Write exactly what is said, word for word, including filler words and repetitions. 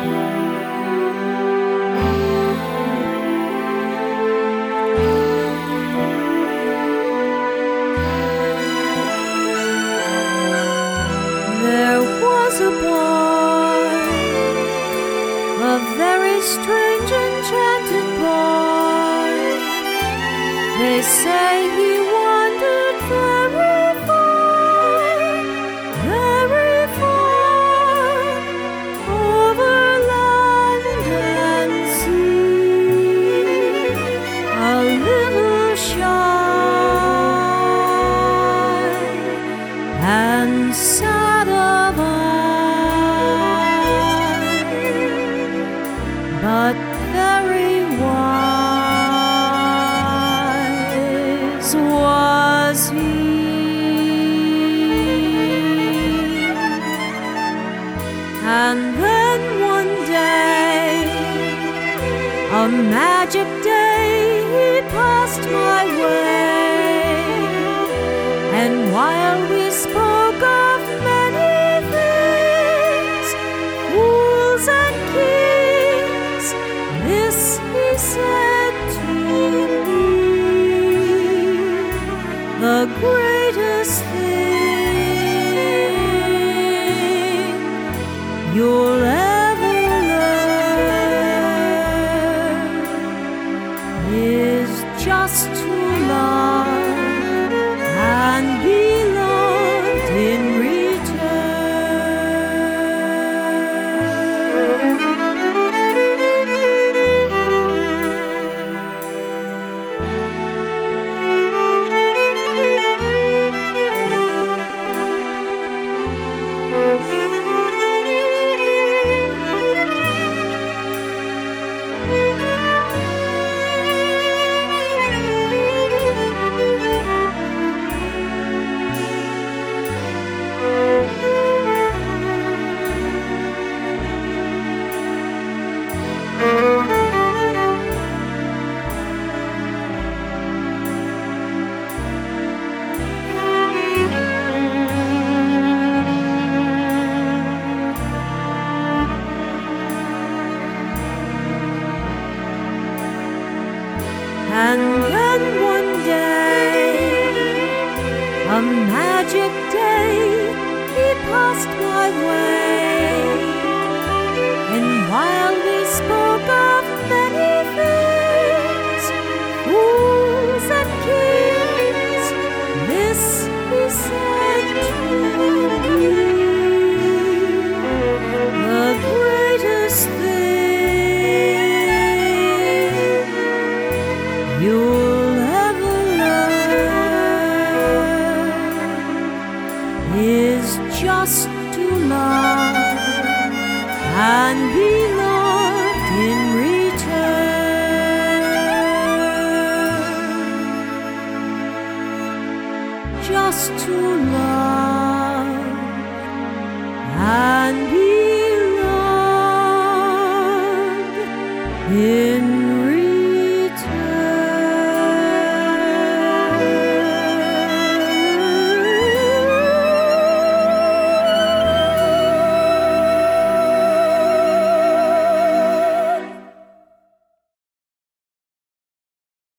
There was a boy, a very strange, enchanted boy. They say he wandered very far, very far, over land and sea, a little shy and sad of eye, but very wise was he. And then one day, a magic day, he passed my way, and while we spoke of many things, fools and kings, this he said to me: the greatest thing you'll ever learn is just to love and be loved in And then one day, a magic day, he passed my way, and while we spoke of many things, fools and kings, this he said to me: the greatest thing you'll ever learn is just to love and be loved in return. Just to love and be loved in